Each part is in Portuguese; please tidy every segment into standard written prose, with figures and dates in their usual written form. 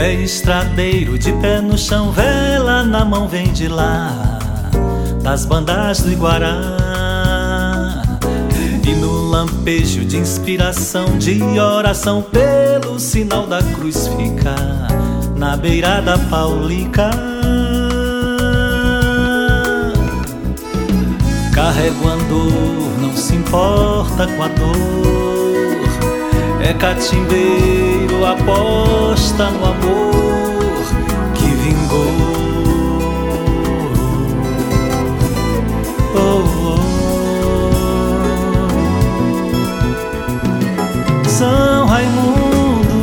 é estradeiro, de pé no chão, vela na mão, vem de lá, das bandas do Iguará. E no lampejo de inspiração, de oração, pelo sinal da cruz fica na beira da Paulica. Carrega o andor, não se importa com a dor, é catimbeiro, aposta no amor que vingou. São Raimundo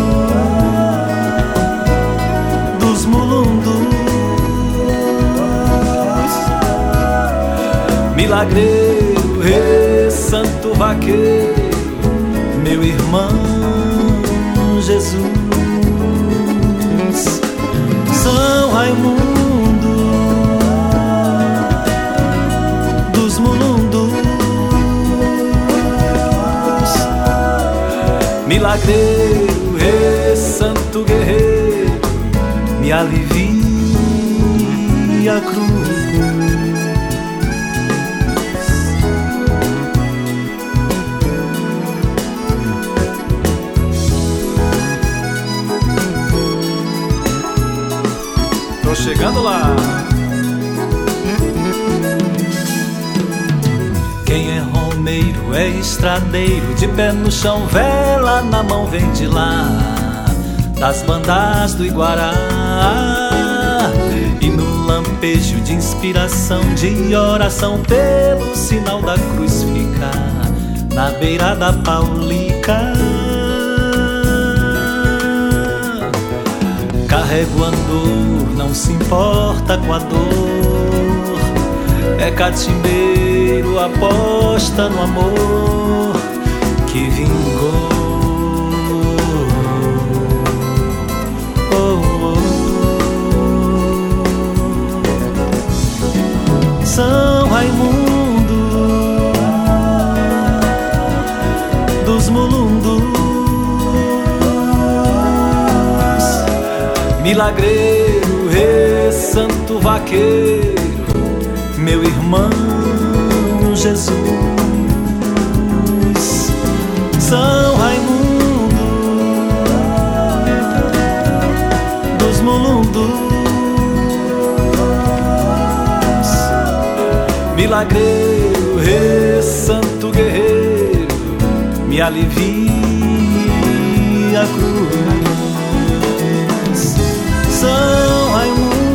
dos Mulundos, milagreiro, rei, santo vaqueiro, meu irmão Jesus. São Raimundo dos Mulundos, milagreiro, rei, santo guerreiro, me alivia a cruz. Tô chegando lá. Quem é romeiro é estradeiro, de pé no chão, vela na mão, vem de lá, das bandas do Iguará. E no lampejo de inspiração, de oração, pelo sinal da cruz fica na beira da Paulica. Carrega o andor, não se importa com a dor, é catimbeiro, aposta no amor que vingou. São Raimundo dos Mulundos, milagreiro, rei, santo vaqueiro, meu irmão Jesus. São Raimundo dos Mulundos, milagreiro, rei, santo guerreiro, me alivia a cruz. São Raimundo